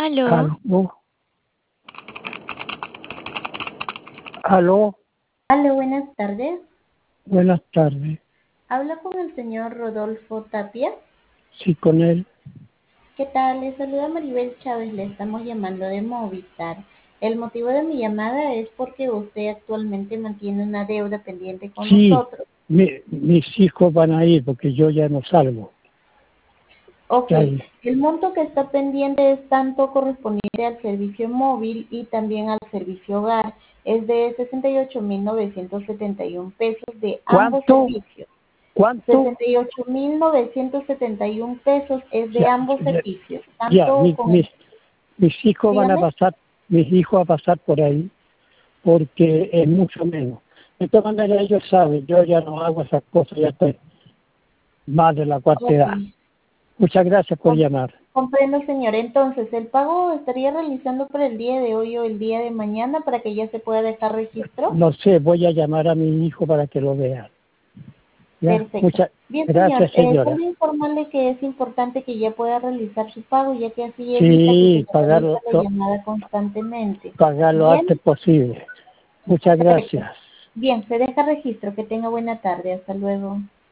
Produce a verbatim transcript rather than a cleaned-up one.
Aló. Aló. Aló. Aló, buenas tardes. Buenas tardes. Habla con el señor Rodolfo Tapia. Sí, con él. ¿Qué tal? Le saluda Maribel Chávez, le estamos llamando de Movistar. El motivo de mi llamada es porque usted actualmente mantiene una deuda pendiente con Sí, nosotros. mi, mis hijos van a ir porque yo ya no salgo. Ok, Ya ahí. el monto que está pendiente es tanto correspondiente al servicio móvil y también al servicio hogar. Es de sesenta y ocho mil novecientos setenta y uno pesos de ambos ¿Cuánto? servicios. ¿Cuánto? sesenta y ocho mil novecientos setenta y uno pesos es de Ya, ambos ya, servicios, ya, tanto mi- con el... mis, mis hijos van a Dígame. pasar, mis hijos a pasar por ahí porque es mucho menos. De todas maneras ellos saben, yo ya no hago esas cosas, ya estoy más de la cuarta Ok. edad. Muchas gracias por Com- llamar. Comprendo, señor. Entonces, el pago estaría realizando por el día de hoy o el día de mañana para que ya se pueda dejar registro. No sé, voy a llamar a mi hijo para que lo vea. ¿Ya? Perfecto. Muchas Bien, señor. gracias, Eh, señora. solo informarle que es importante que ya pueda realizar su pago, ya que así evita que se Sí, le realice pagarlo, la lo- llamada constantemente. pagar lo Bien, antes posible. Muchas perfecto. gracias. Bien, se deja registro. Que tenga buena tarde. Hasta luego.